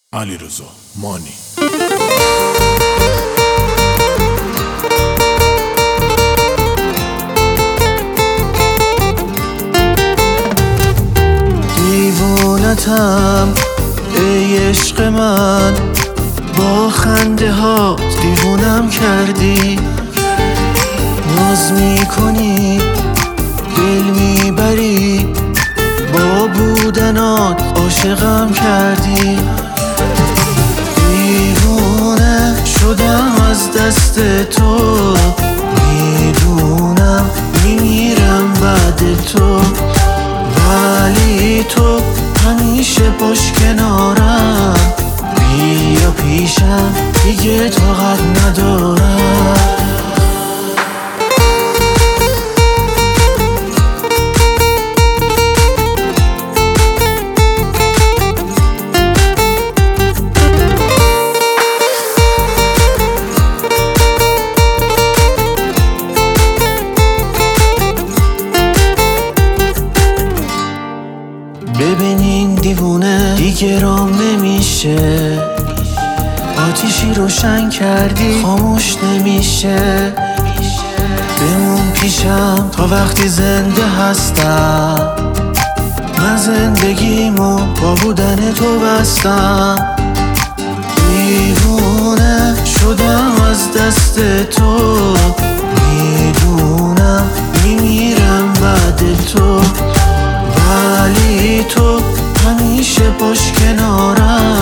علیرضا مانی. دیوونتم ای عشق من، با خنده ها دیوونم کردی. ناز میکنی دل میبری، با بودنات عاشقم کردی. دیوونه شدم از دست تو، میدونم میمیرم بعد تو، ولی تو همیشه باش کنارم. بیا پیشم دیگه طاقت ندارم. ببینین دیوونه دیگه رام نمیشه، آتیشی روشن کردی خاموش نمیشه. بمون پیشم تا وقتی زنده هستم، من زندگیمو با بودن تو بستم. دیوونه شدم از دست تو، میدونم میمیرم بعد تو، ولی تو همیشه باش کنارم.